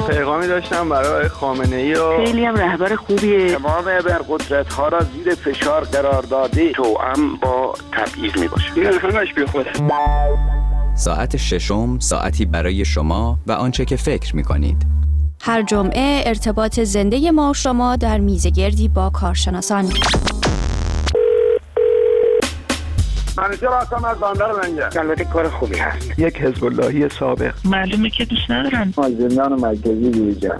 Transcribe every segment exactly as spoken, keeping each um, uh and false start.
پیغامی داشتم برای خامنه‌ای و خیلی هم رهبر خوبیه. تمام ابرقدرت‌ها را زیر فشار قرار داده، توأم با تبعیض میباشه. این همش بی خوده. ساعت ششم، ساعتی برای شما و آنچه که فکر می‌کنید. هر جمعه ارتباط زنده ما و شما در میزگردی با کارشناسان. منیجر هستم از بندر منجر. البته کار خوبی هست. یک حزب اللهی سابق. معلومه که دوست ندارم. از زندان مرکزی بیرون.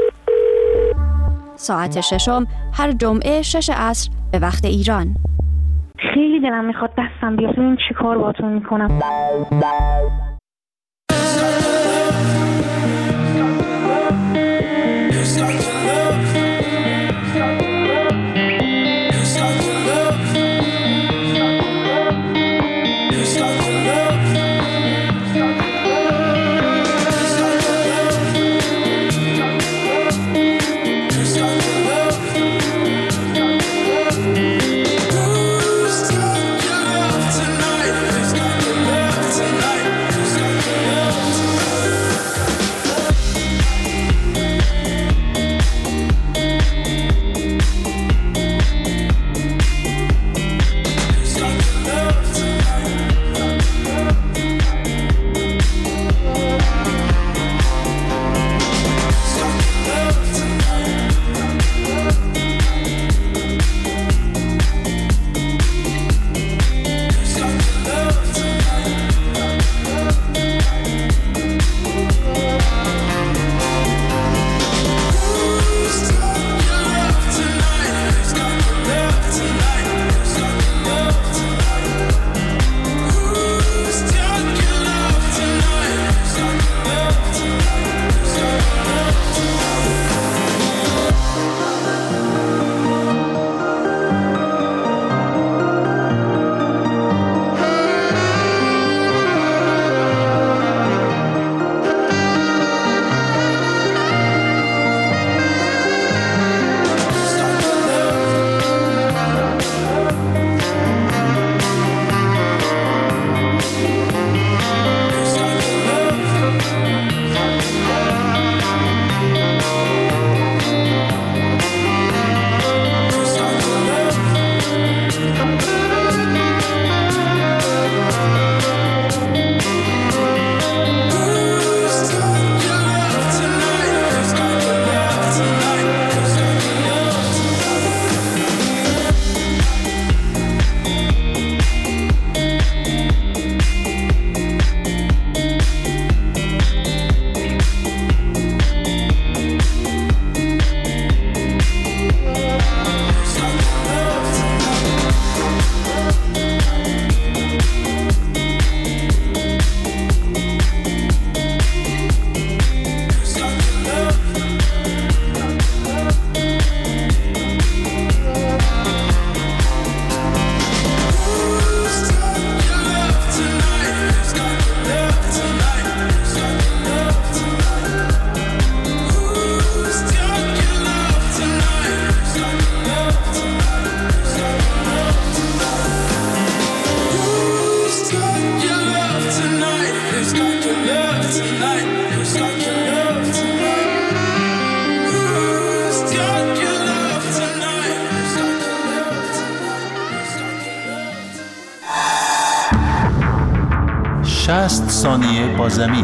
ساعت ششم هر جمعه شش عصر به وقت ایران. خیلی دلم میخواد دستم بیاد. این چی کار باهاتون میکنم؟ شصت ثانیه با زمین.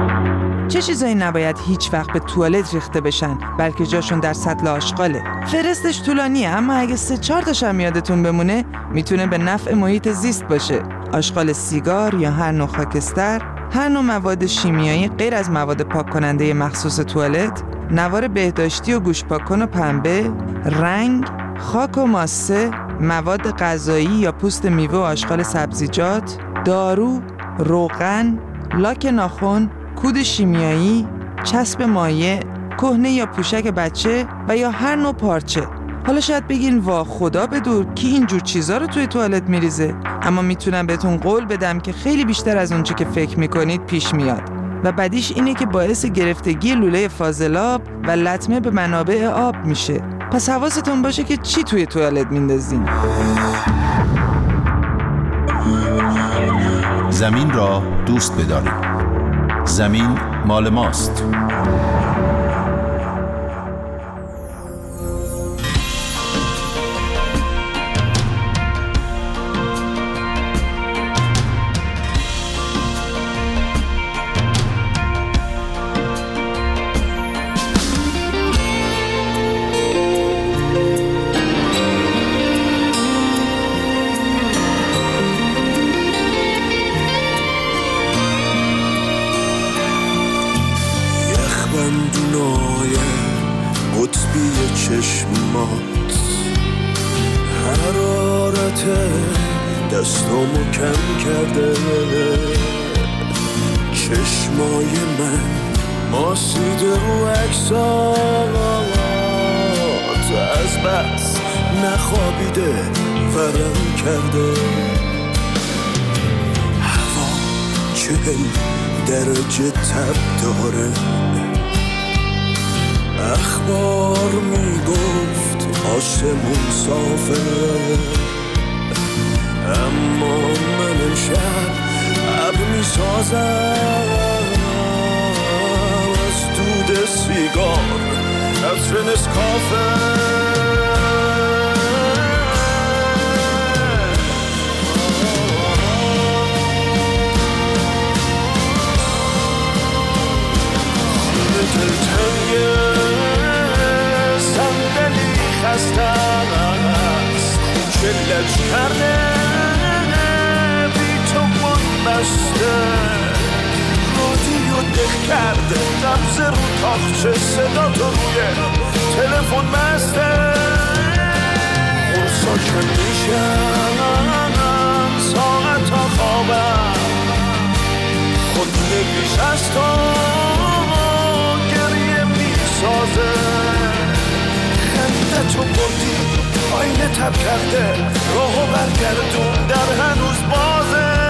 چه چیزایی نباید هیچ وقت به توالت ریخته بشن بلکه جاشون در سطل آشغاله؟ فرستش طولانیه اما اگه سه چهار تاش هم یادتون بمونه میتونه به نفع محیط زیست باشه. آشغال سیگار یا هر نوع خاکستر، هر نوع مواد شیمیایی غیر از مواد پاک کننده مخصوص توالت، نوار بهداشتی و گوش پاک‌کن و پنبه، رنگ، خاک و ماسه، مواد غذایی یا پوست میوه و آشغال سبزیجات، دارو، روغن، لاک ناخن، کود شیمیایی، چسب مایع، کهنه یا پوشک بچه و یا هر نوع پارچه. حالا شاید بگین وا خدا بدور کی اینجور چیزا رو توی توالت میریزه، اما میتونم بهتون قول بدم که خیلی بیشتر از اونچه که فکر میکنید پیش میاد و بدیش اینه که باعث گرفتگی لوله فاضلاب و لطمه به منابع آب میشه. پس حواستون باشه که چی توی توالت میندازین. زمین را دوست بدارید. زمین مال ماست. دندونای قطبی چشمات، حرارت دستامو کم کرده، چشمای من ماسیده رو عکسات، از بس نخوابیده ورم کرده، هوا چهل درجه تب داره، اخبار میگفت آسمون صافه، اما من امشب اب میسازم از دود سیگار عطر نسکافه. دلتنگ صندلی خستم است، کوچه لج کرده بی تو بند بسته، رادیو دق کرده نبض رو تاخچه، صدا تو روی تلفن بسته، خورسا کن میشم ساعت ها خوابم، خود نویس از تو سازه، خنده تو بردی آینه تب کرده، راهو برگردون در هنوز بازه.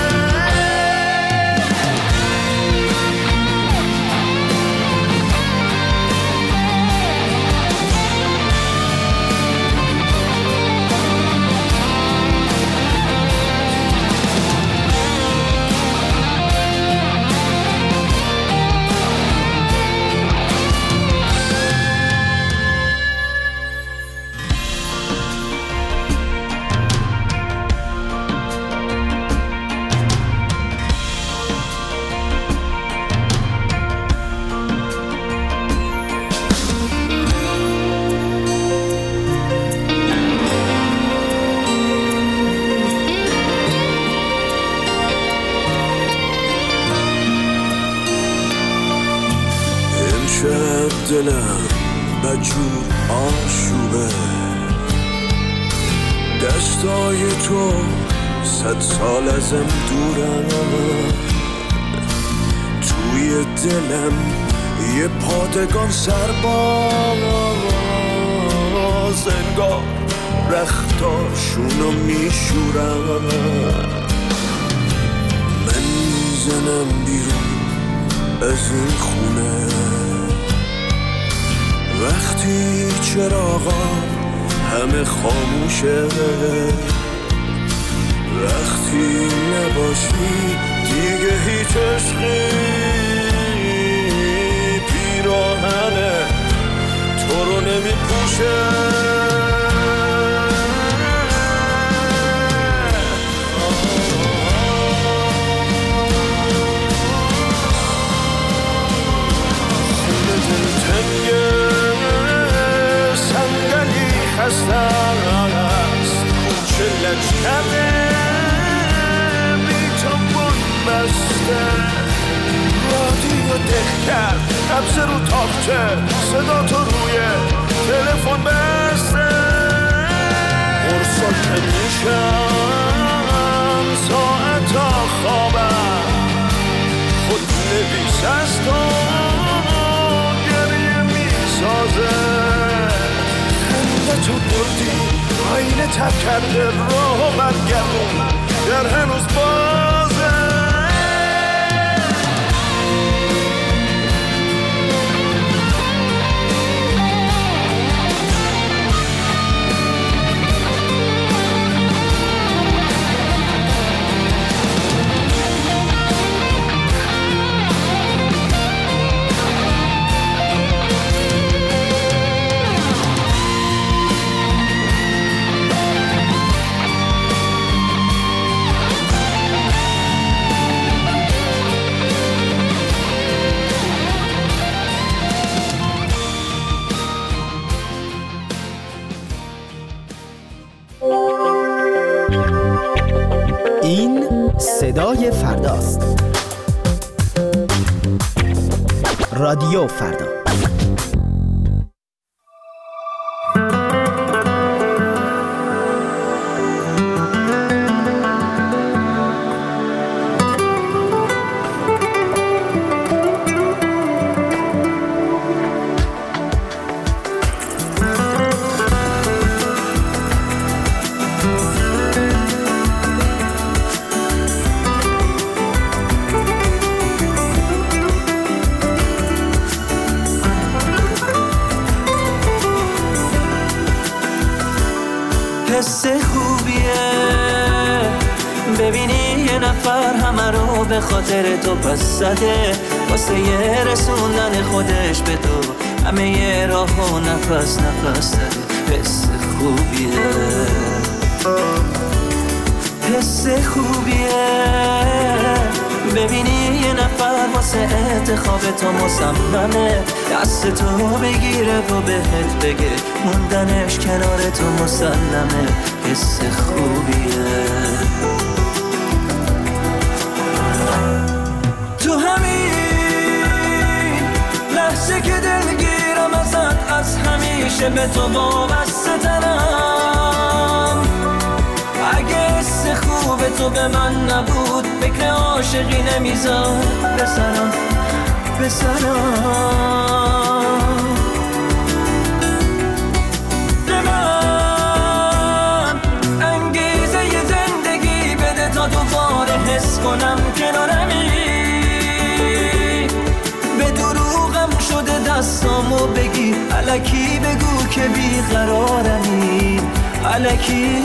دلم بجور آشوبه، دستای تو صد سال ازم دورن، توی دلم یه پادگان سرباز، انگار رختاشونو میشورن، من میزنم بیرون از این خونه، وقتی چراغا همه خاموشه، وقتی نباشی دیگه هیچ عشقی، پیراهن تو رو نمی پوشه. هستم است کوچه لج کرده بی تو بند بسته، رادیو دق کرد نبض رو تاخچه، صدا تو روی تلفن بسته، قرصا که میشم ساعتا خوابم، خود نویس از تو گریه میسازه، تو بردی آینه تب کرده، راه و برگردون در هنوز بازه. این صدای فرداست. رادیو فردا. حس خوبیه ببینی یه نفر همه رو به خاطر تو پس زده واسه یه رسوندن خودش به تو همه یه راه و نفس نفس زده حس خوبیه حس خوبیه ببینی یه نفر واسه انتخاب تو مصممه دست تو بگیره و بهت بگه موندنش کنار تو مسلمه حس خوبیه تو همین لحظه که دلگیرم ازت از همیشه به تو وابسته ترم اگه حس خوب تو به من نبود فکر عاشقی نمیذار بسرم بسرم به من انگیزه ی زندگی بده تا دوباره حس کنم کنارمی به دروغم شده دستامو بگی الکی بگو که بیقرارمی الکی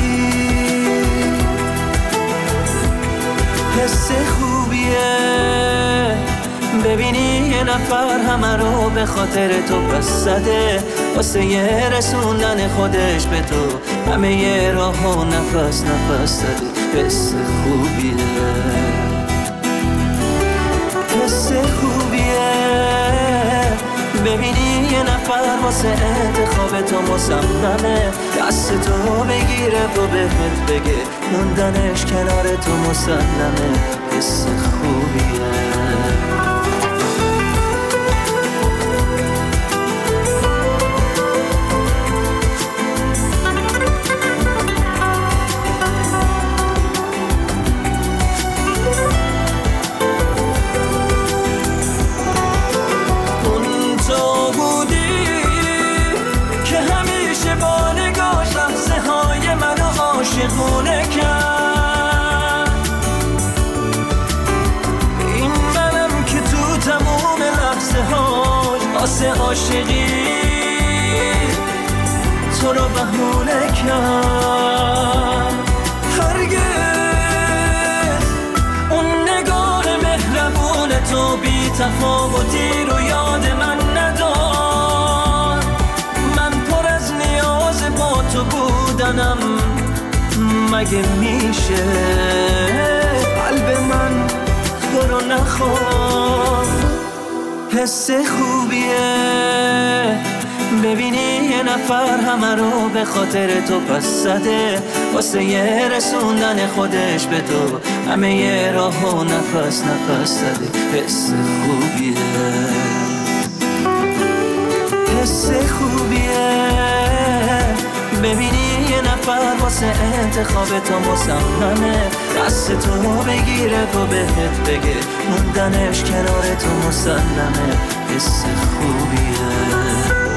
حس خوبیه ببینی یه نفر همه رو به خاطر تو پس زده واسه یه رسوندن خودش به تو همه یه راه و نفس نفس زده حس خوبیه حس خوبیه ببینی یه نفر واسه انتخاب تو مصممه دست تو بگیره و بهت بگه موندنش کنار تو مسلمه حس خوبیه عاشقونه کرد این منم که تو تموم لحظه هاش واسه عاشقی تو رو بهونه کرد هرگز اون نگاه مهربون تو بی تفاوتی رو یاد من ندار من پر از نیاز با تو بودنم مگه میشه قلب من تو رو نخواد حس خوبیه ببینی یه نفر همه رو به خاطر تو پس زده واسه یه رسوندن خودش به تو همه یه راه و نفس نفس زده حس خوبیه حس خوبیه ببینی یه نفر واسه انتخاب تو مصممه دست تو بگیره و بهت بگه موندنش کنار تو مسلمه حس خوبیه